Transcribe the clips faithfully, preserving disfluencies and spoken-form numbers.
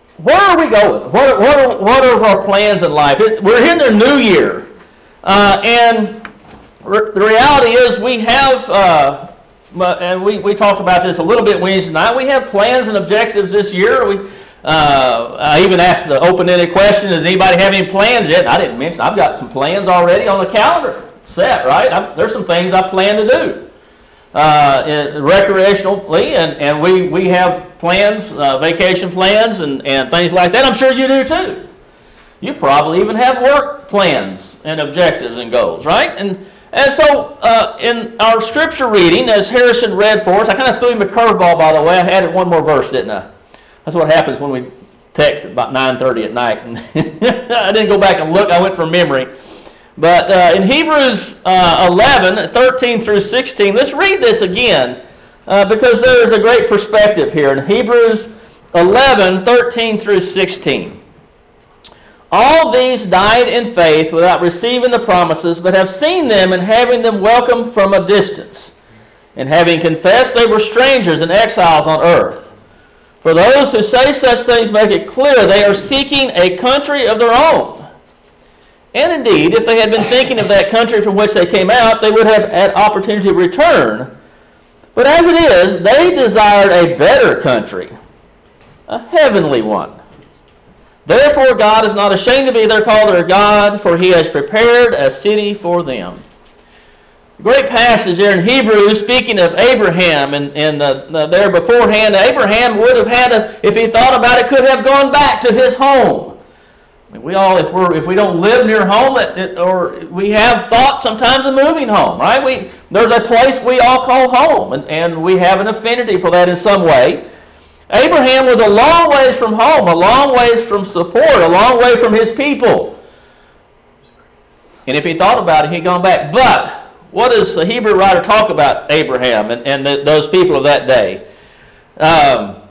where are we going? What, what, are, what are our plans in life? It, we're in the new year. Uh, and re- the reality is we have, uh, and we, we talked about this a little bit Wednesday night, we have plans and objectives this year. We, uh, I even asked the open-ended question, does anybody have any plans yet? And I didn't mention, I've got some plans already on the calendar set, right? I'm, there's some things I plan to do. Uh, recreationally, and, and we, we have plans, uh, vacation plans and, and things like that. I'm sure you do too. You probably even have work plans and objectives and goals, right? And, and so uh, in our scripture reading, as Harrison read for us, I kind of threw him a curveball, by the way. I added one more verse, didn't I? That's what happens when we text at about nine thirty at night. And I didn't go back and look. I went from memory. But uh, in Hebrews uh, eleven, thirteen through sixteen, let's read this again uh, because there is a great perspective here. In Hebrews eleven, thirteen through sixteen. All these died in faith without receiving the promises, but have seen them and having them welcomed from a distance, and having confessed they were strangers and exiles on earth. For those who say such things make it clear they are seeking a country of their own. And indeed, if they had been thinking of that country from which they came out, they would have had opportunity to return. But as it is, they desired a better country, a heavenly one. Therefore God is not ashamed to be their called their God, for he has prepared a city for them. A great passage there in Hebrews, speaking of Abraham, and, and uh, uh, there beforehand, Abraham would have had, a, if he thought about it, could have gone back to his home. I mean, we all, if we're if we don't live near home, it, it, or we have thoughts sometimes of moving home, right? We there's a place we all call home, and, and we have an affinity for that in some way. Abraham was a long ways from home, a long ways from support, a long way from his people. And if he thought about it, he'd gone back. But what does the Hebrew writer talk about Abraham and, and the, those people of that day? Um,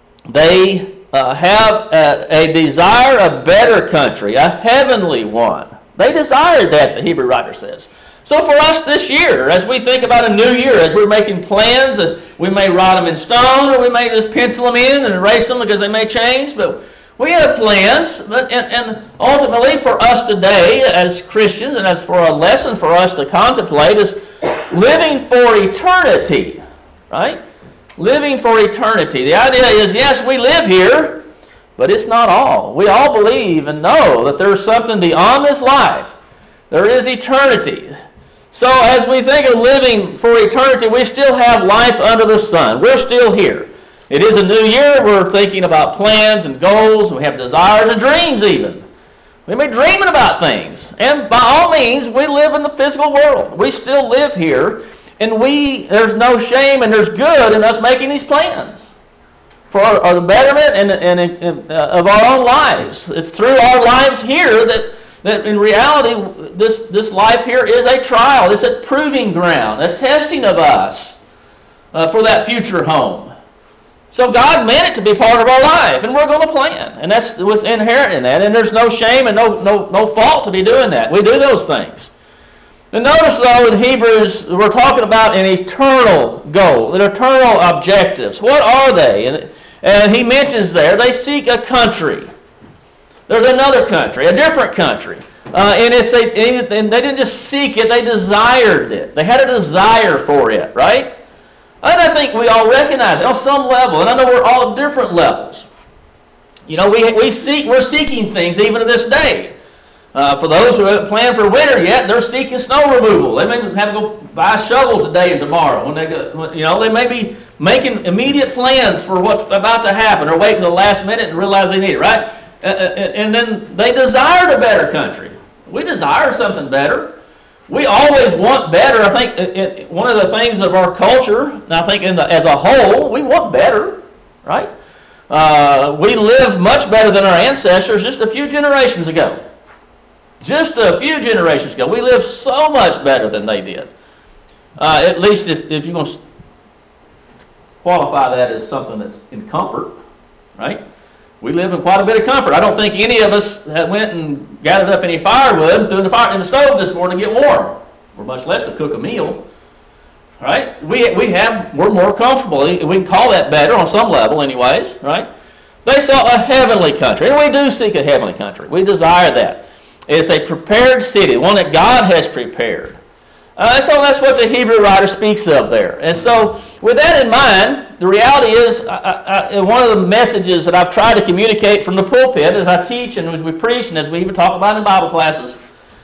they Uh, have a, a desire a better country, a heavenly one. They desired that, the Hebrew writer says. So for us this year, as we think about a new year, as we're making plans, and we may write them in stone, or we may just pencil them in and erase them because they may change, but we have plans. But, and, and ultimately for us today as Christians, and as for a lesson for us to contemplate, is living for eternity, right? Living for eternity. The idea is, yes, we live here, but it's not all. We all believe and know that there's something beyond this life. There is eternity. So as we think of living for eternity, we still have life under the sun. We're still here. It is a new year. We're thinking about plans and goals. We have desires and dreams even. We may be dreaming about things. And by all means, we live in the physical world. We still live here. And we, there's no shame and there's good in us making these plans for our, our betterment and, and, and uh, of our own lives. It's through our lives here that, that in reality, this, this life here is a trial. It's a proving ground, a testing of us uh, for that future home. So God meant it to be part of our life, and we're going to plan. And that's what's inherent in that. And there's no shame and no, no, no fault to be doing that. We do those things. And notice, though, in Hebrews, we're talking about an eternal goal, an eternal objectives. What are they? And, and he mentions there, they seek a country. There's another country, a different country. Uh, and, it's a, and they didn't just seek it, they desired it. They had a desire for it, right? And I think we all recognize it on some level. And I know we're all at different levels. You know, we, we seek, we're seeking things even to this day. Uh, for those who haven't planned for winter yet, they're seeking snow removal. They may have to go buy a shovel today and tomorrow. When they go, you know, they may be making immediate plans for what's about to happen, or wait till the last minute and realize they need it, right? Uh, and then they desired a better country. We desire something better. We always want better. I think it, it, one of the things of our culture, and I think in the, as a whole, we want better, right? Uh, we live much better than our ancestors just a few generations ago. Just a few generations ago. We lived so much better than they did. Uh, at least if, if you're going to qualify that as something that's in comfort, right? We live in quite a bit of comfort. I don't think any of us that went and gathered up any firewood and threw in the, fire, in the stove this morning to get warm, or much less to cook a meal. Right? We, we have, we're more comfortable. We can call that better on some level anyways, right? They sought a heavenly country, and we do seek a heavenly country. We desire that. It's a prepared city, one that God has prepared. Uh, so that's what the Hebrew writer speaks of there. And so with that in mind, the reality is I, I, one of the messages that I've tried to communicate from the pulpit as I teach and as we preach and as we even talk about in Bible classes,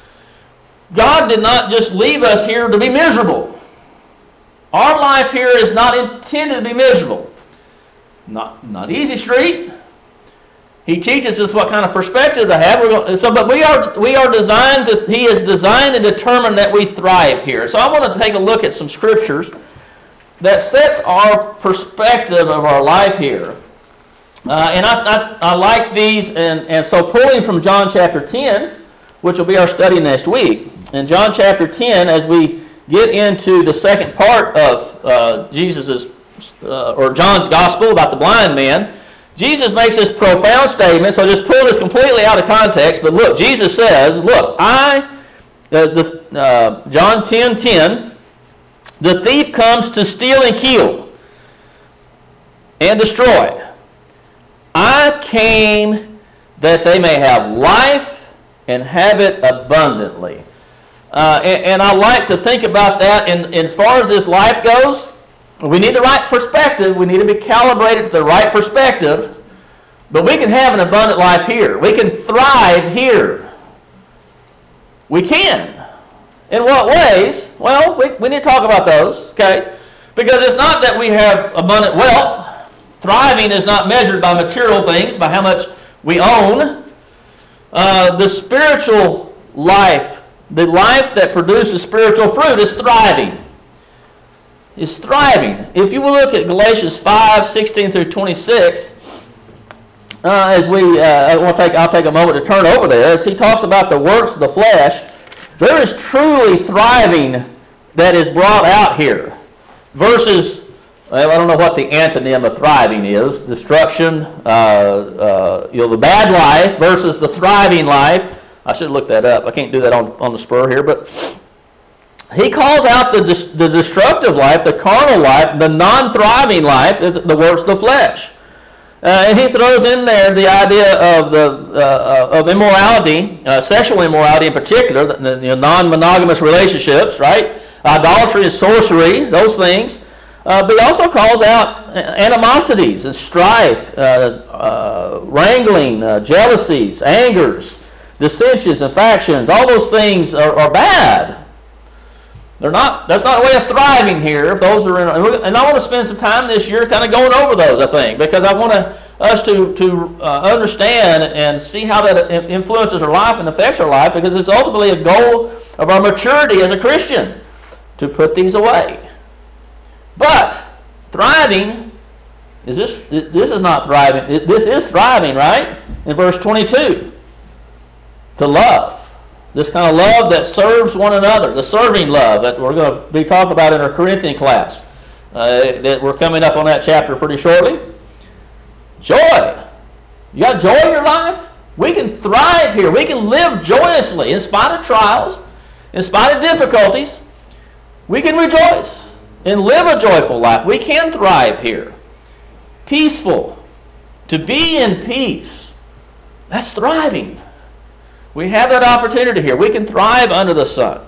God did not just leave us here to be miserable. Our life here is not intended to be miserable. Not, not easy street. He teaches us what kind of perspective to have. We're going, so, but we are we are designed to. He is designed and determined that we thrive here. So I want to take a look at some scriptures that sets our perspective of our life here. Uh, and I, I I like these, and and so pulling from John chapter ten, which will be our study next week. In John chapter ten, as we get into the second part of uh, Jesus's uh, or John's gospel about the blind man. Jesus makes this profound statement, so just pull this completely out of context, but look, Jesus says, look, I, uh, the, uh, John ten ten, the thief comes to steal and kill and destroy. I came that they may have life and have it abundantly. Uh, and, and I like to think about that, and, and as far as this life goes, we need the right perspective. We need to be calibrated to the right perspective. But we can have an abundant life here. We can thrive here. We can. In what ways? Well, we, we need to talk about those, okay? Because it's not that we have abundant wealth. Thriving is not measured by material things, by how much we own. Uh, the spiritual life, the life that produces spiritual fruit is thriving. Is thriving. If you will look at Galatians five, sixteen through twenty-six, uh, as we, uh, I want to take, I'll take a moment to turn over there, as he talks about the works of the flesh, there is truly thriving that is brought out here. Versus, well, I don't know what the antonym of thriving is, destruction, uh, uh, you know, the bad life versus the thriving life. I should look that up. I can't do that on, on the spur here, but he calls out the, the destructive life, the carnal life, the non-thriving life, the works of the flesh. Uh, and he throws in there the idea of the uh, of immorality, uh, sexual immorality in particular, the, the non-monogamous relationships, right? Idolatry and sorcery, those things. Uh, but he also calls out animosities and strife, uh, uh, wrangling, uh, jealousies, angers, dissensions and factions. All those things are, are bad. They're not. That's not a way of thriving here. If those are in, and I want to spend some time this year kind of going over those, I think, because I want to, us to to uh, understand and see how that influences our life and affects our life, because it's ultimately a goal of our maturity as a Christian to put these away. But thriving is this. This is not thriving. This is thriving, right? In verse twenty-two, to love. This kind of love that serves one another, the serving love that we're going to be talking about in our Corinthian class. Uh, that we're coming up on that chapter pretty shortly. Joy. You got joy in your life? We can thrive here. We can live joyously in spite of trials, in spite of difficulties. We can rejoice and live a joyful life. We can thrive here. Peaceful. To be in peace. That's thriving. We have that opportunity here. We can thrive under the sun.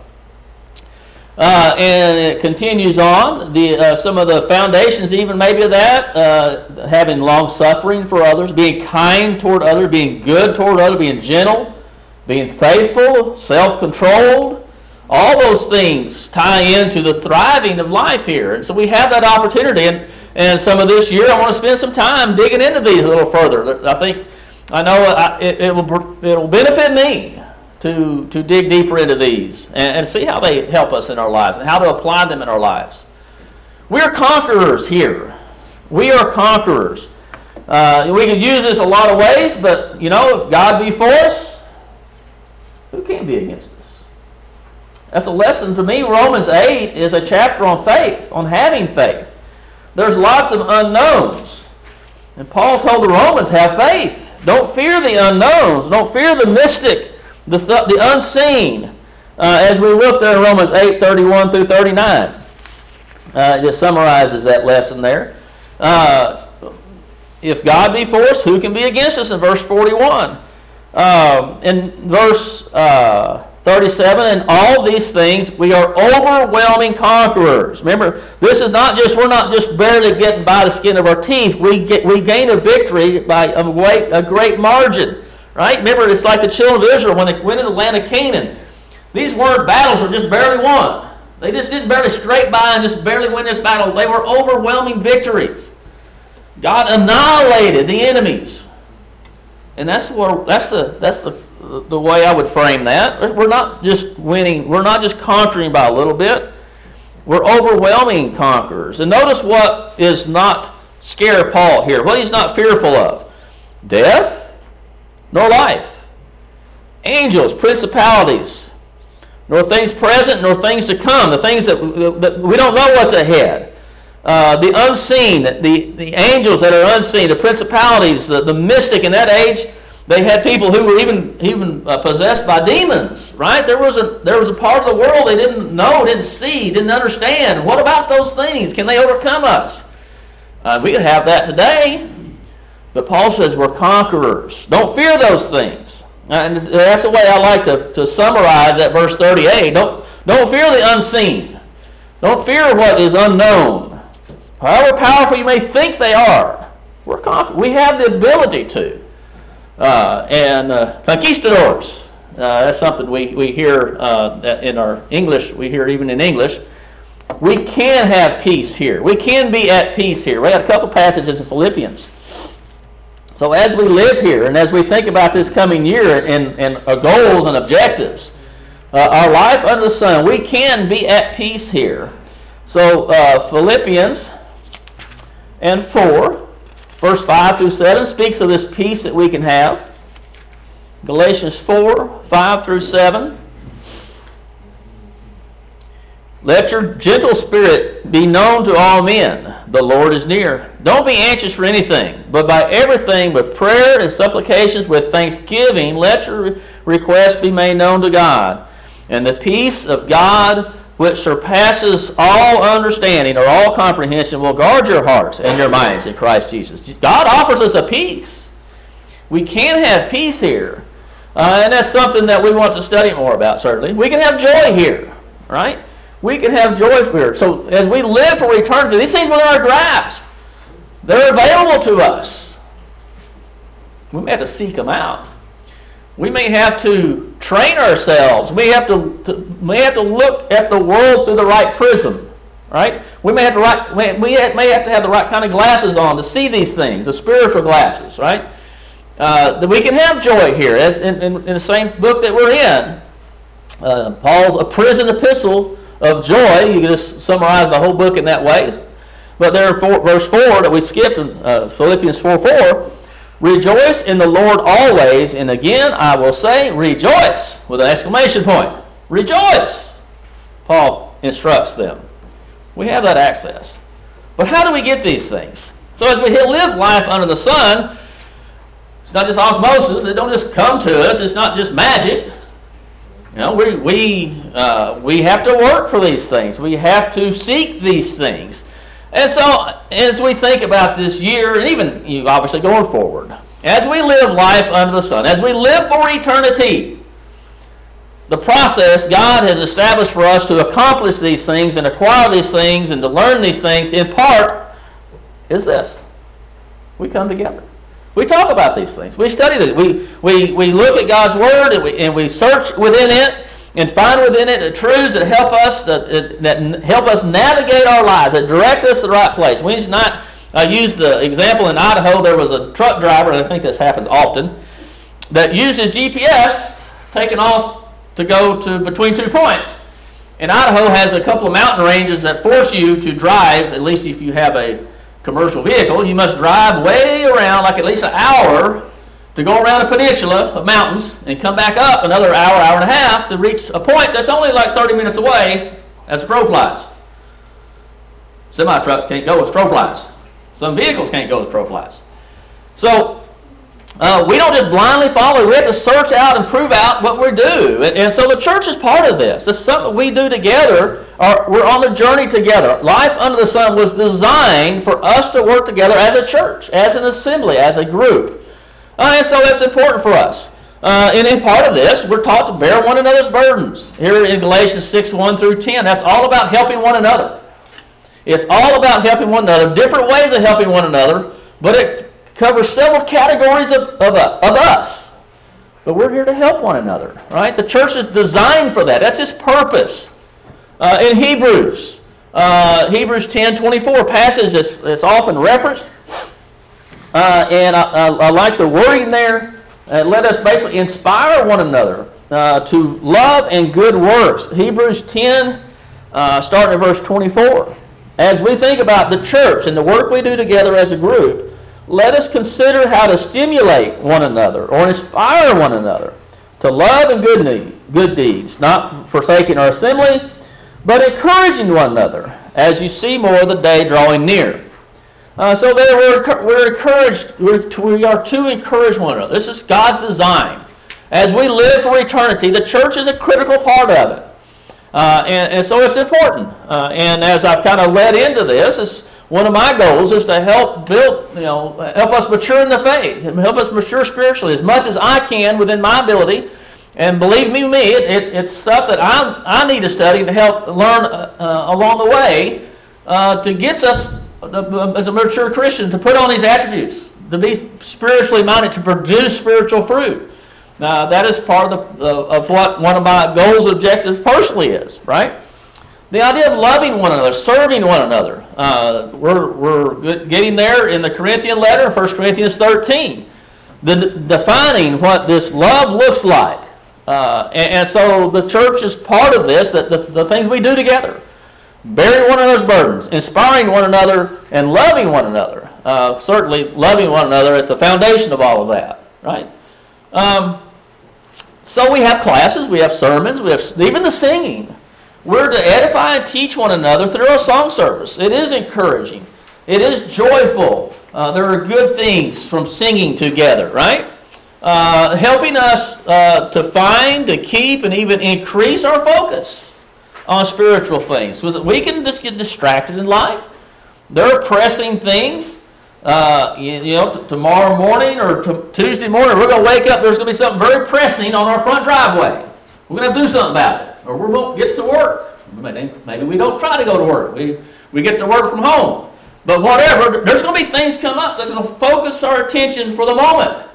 Uh, and it continues on. The, uh, some of the foundations even maybe of that, uh, having long suffering for others, being kind toward others, being good toward others, being gentle, being faithful, self-controlled. All those things tie into the thriving of life here. And so we have that opportunity. And, and some of this year I want to spend some time digging into these a little further. I think I know I, it, it will it will benefit me to to dig deeper into these and, and see how they help us in our lives and how to apply them in our lives. We're conquerors here. We are conquerors. Uh, we could use this a lot of ways, but you know, if God be for us, who can be against us? That's a lesson to me. Romans eight is a chapter on faith, on having faith. There's lots of unknowns, and Paul told the Romans, have faith. Don't fear the unknowns. Don't fear the mystic, the, th- the unseen. Uh, as we look there in Romans eight, thirty-one through thirty-nine. Uh, it just summarizes that lesson there. Uh, if God be for us, who can be against us in verse forty-one? Um, in verse uh, thirty-seven, in all these things we are overwhelming conquerors. Remember, this is not just, we're not just barely getting by the skin of our teeth. We get we gain a victory by a great, a great margin. Right? Remember, it's like the children of Israel when they went into the land of Canaan. These weren't battles were just barely won. They just didn't barely scrape by and just barely win this battle. They were overwhelming victories. God annihilated the enemies. And that's where that's the that's the the way I would frame that. We're not just winning, we're not just conquering by a little bit. We're overwhelming conquerors. And notice what is not scare Paul here. What he's not fearful of. Death, nor life. Angels, principalities, nor things present, nor things to come. The things that, that we don't know what's ahead. Uh, the unseen, the, the angels that are unseen, the principalities, the, the mystic in that age, they had people who were even even uh, possessed by demons, right? There was a there was a part of the world they didn't know, didn't see, didn't understand. What about those things? Can they overcome us? Uh, we could have that today, but Paul says we're conquerors. Don't fear those things. And that's the way I like to, to summarize that verse thirty-eight. Don't don't fear the unseen. Don't fear what is unknown. However powerful you may think they are, we're conquerors. We have the ability to. Uh, and uh, conquistadors, uh, that's something we, we hear uh, in our English, we hear even in English. We can have peace here. We can be at peace here. We have a couple passages in Philippians. So as we live here and as we think about this coming year and, and our goals and objectives, uh, our life under the sun, we can be at peace here. So uh, Philippians and four. Verse five through seven speaks of this peace that we can have. Galatians four, five through seven. Let your gentle spirit be known to all men. The Lord is near. Don't be anxious for anything, but by everything with prayer and supplications with thanksgiving, let your requests be made known to God. And the peace of God, which surpasses all understanding or all comprehension, will guard your hearts and your minds in Christ Jesus. God offers us a peace. We can have peace here. Uh, and that's something that we want to study more about, certainly. We can have joy here, right? We can have joy here. So as we live for eternity, these things within our grasp. They're available to us. We may have to seek them out. We may have to train ourselves. We have to, to may have to look at the world through the right prism, right? We may have to right, we may have to have the right kind of glasses on to see these things, the spiritual glasses, right? Uh, that we can have joy here, as in, in, in the same book that we're in. Uh, Paul's a prison epistle of joy. You can just summarize the whole book in that way. But there, four, verse four that we skipped in uh, Philippians four four. Rejoice in the Lord always, and again I will say, rejoice, with an exclamation point. Rejoice! Paul instructs them. We have that access. But how do we get these things? So as we live life under the sun, it's not just osmosis. It don't just come to us. It's not just magic. You know, we, we, uh, we have to work for these things. We have to seek these things. And so, as we think about this year, and even you obviously going forward, as we live life under the sun, as we live for eternity, the process God has established for us to accomplish these things and acquire these things and to learn these things, in part, is this. We come together. We talk about these things. We study them. We, we, we look at God's Word and we, and we search within it and find within it the truths that help us that, that help us navigate our lives, that direct us to the right place. We just not uh, use the example in Idaho. There was a truck driver, and I think this happens often, that used his G P S taking off to go to between two points. And Idaho has a couple of mountain ranges that force you to drive, at least if you have a commercial vehicle, you must drive way around, like at least an hour, to go around a peninsula of mountains and come back up another hour, hour and a half to reach a point that's only like thirty minutes away as the crow flies. Semi-trucks can't go as crow flies. Some vehicles can't go as crow flies. So Uh, we don't just blindly follow. We have to search out and prove out what we do. And, and so the church is part of this. It's something we do together. Or we're on the journey together. Life under the sun was designed for us to work together as a church, as an assembly, as a group. Uh, and so that's important for us. Uh, and in part of this, we're taught to bear one another's burdens. Here in Galatians six, one through ten, that's all about helping one another. It's all about helping one another, different ways of helping one another, but it covers several categories of, of, uh, of us. But we're here to help one another, right? The church is designed for that. That's its purpose. Uh, in Hebrews, uh, Hebrews ten, twenty-four, passage that's, that's often referenced. Uh, and I, I, I like the wording there. Uh, let us basically inspire one another uh, to love and good works. Hebrews ten, uh, starting at verse twenty-four. As we think about the church and the work we do together as a group, let us consider how to stimulate one another or inspire one another to love and good, need, good deeds, not forsaking our assembly, but encouraging one another as you see more of the day drawing near. Uh, so there we're, we're encouraged, we're, we are to encourage one another. This is God's design. As we live for eternity, the church is a critical part of it. Uh, and, and so it's important. Uh, and as I've kind of led into this, it's, one of my goals is to help build, you know, help us mature in the faith, and help us mature spiritually as much as I can within my ability. And believe me, me, it, it, it's stuff that I I need to study to help learn uh, along the way uh, to get us uh, as a mature Christian to put on these attributes, to be spiritually minded, to produce spiritual fruit. Now that is part of the uh, of what one of my goals, objectives personally is, right? The idea of loving one another, serving one another. Uh, we're, we're getting there in the Corinthian letter, First Corinthians thirteen, the, defining what this love looks like. Uh, and, and so the church is part of this, that the, the things we do together. Bearing one another's burdens, inspiring one another, and loving one another. Uh, certainly loving one another at the foundation of all of that, right? Um, so we have classes, we have sermons, we have even the singing. We're to edify and teach one another through our song service. It is encouraging. It is joyful. Uh, there are good things from singing together, right? Uh, helping us uh, to find, to keep, and even increase our focus on spiritual things. Because we can just get distracted in life. There are pressing things. Uh, you, you know, t- tomorrow morning or t- Tuesday morning, we're going to wake up, there's going to be something very pressing on our front driveway. We're going to have to do something about it. Or we won't get to work. Maybe we don't try to go to work. We, we get to work from home. But whatever, there's going to be things come up that are going to focus our attention for the moment.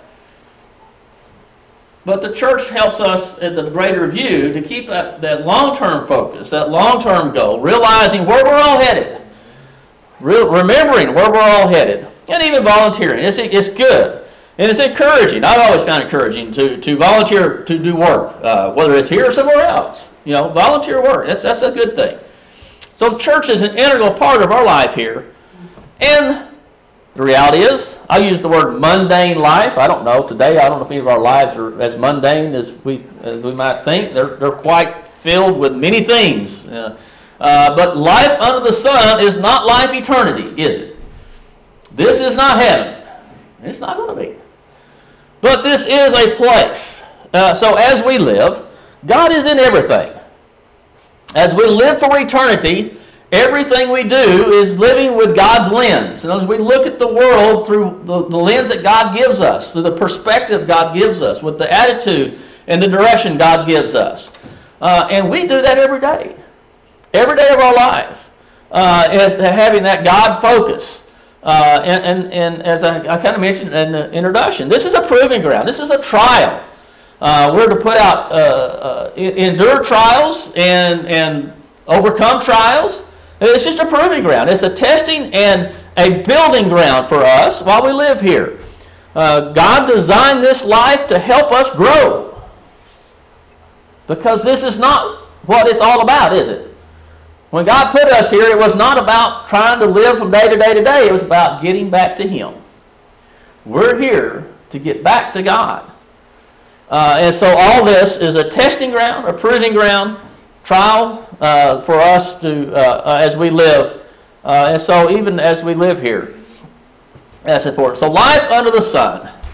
But the church helps us at the greater view to keep that, that long-term focus, that long-term goal, realizing where we're all headed, Re- remembering where we're all headed, and even volunteering. It's, it's good. And it's encouraging. I've always found it encouraging to, to volunteer to do work, uh, whether it's here or somewhere else. You know, volunteer work. That's, that's a good thing. So the church is an integral part of our life here. And the reality is, I use the word mundane life. I don't know. Today, I don't know if any of our lives are as mundane as we, as we might think. They're, they're quite filled with many things. Uh, uh, but life under the sun is not life eternity, is it? This is not heaven. It's not going to be. But this is a place. Uh, so as we live, God is in everything. As we live for eternity, everything we do is living with God's lens. And as we look at the world through the, the lens that God gives us, through the perspective God gives us, with the attitude and the direction God gives us. Uh, and we do that every day. Every day of our life. Uh, is having that God focus. Uh, and, and, and as I, I kind of mentioned in the introduction, this is a proving ground. This is a trial. Uh, we're to put out, uh, uh, endure trials and, and overcome trials. It's just a proving ground. It's a testing and a building ground for us while we live here. Uh, God designed this life to help us grow. Because this is not what it's all about, is it? When God put us here, it was not about trying to live from day to day to day. It was about getting back to Him. We're here to get back to God. Uh, and so all this is a testing ground, a proving ground, trial uh, for us to uh, uh, as we live. Uh, and so even as we live here, that's important. So life under the sun.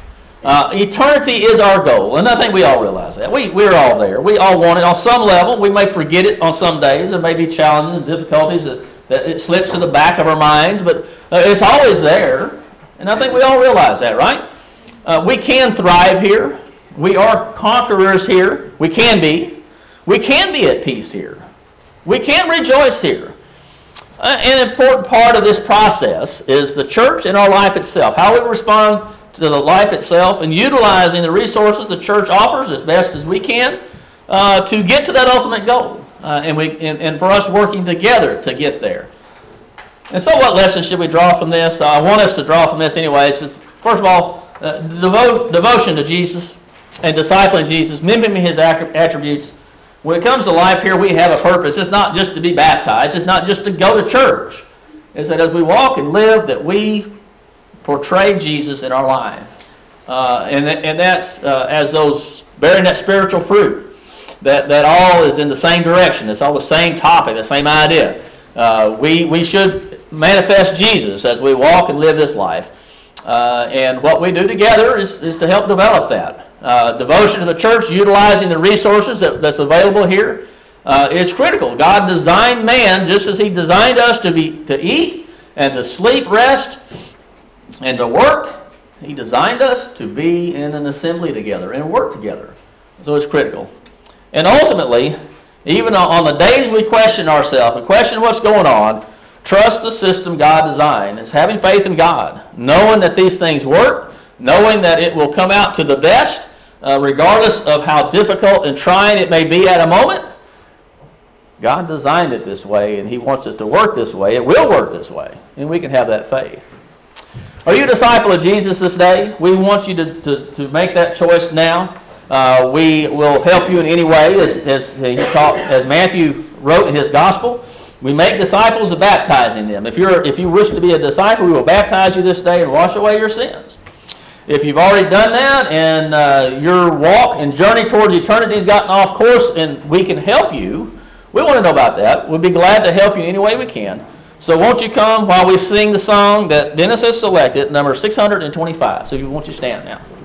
Uh, eternity is our goal, and I think we all realize that. We, we're all there. We all want it on some level. We may forget it on some days. There may be challenges and difficulties that, that it slips to the back of our minds, but uh, it's always there, and I think we all realize that, right? Uh, we can thrive here. We are conquerors here. We can be. We can be at peace here. We can rejoice here. Uh, an important part of this process is the church and our life itself, how we respond to the life itself and utilizing the resources the church offers as best as we can uh, to get to that ultimate goal, uh, and, we, and, and for us working together to get there. And so what lessons should we draw from this? Uh, I want us to draw from this anyways. First of all, uh, devote, devotion to Jesus and discipling Jesus, mimicking his attributes. When it comes to life here, we have a purpose. It's not just to be baptized. It's not just to go to church. It's that as we walk and live, that we portray Jesus in our life. Uh, and, and that's uh, as those bearing that spiritual fruit. That, that all is in the same direction. It's all the same topic, the same idea. Uh, we, we should manifest Jesus as we walk and live this life. Uh, and what we do together is, is to help develop that. Uh, devotion to the church, utilizing the resources that, that's available here, uh, is critical. God designed man just as he designed us to be to eat and to sleep, rest, and to work. He designed us to be in an assembly together and work together. So it's critical. And ultimately, even on the days we question ourselves and question what's going on, trust the system God designed. It's having faith in God, knowing that these things work, knowing that it will come out to the best, uh, regardless of how difficult and trying it may be at a moment. God designed it this way, and he wants it to work this way. It will work this way, and we can have that faith. Are you a disciple of Jesus this day? We want you to, to, to make that choice now. Uh, we will help you in any way, as, as, he taught, as Matthew wrote in his gospel. We make disciples of baptizing them. If, you're, if you wish to be a disciple, we will baptize you this day and wash away your sins. If you've already done that and uh, your walk and journey towards eternity has gotten off course and we can help you, we want to know about that. We'll be glad to help you any way we can. So won't you come while we sing the song that Dennis has selected, number six hundred twenty-five. So you won't you stand now.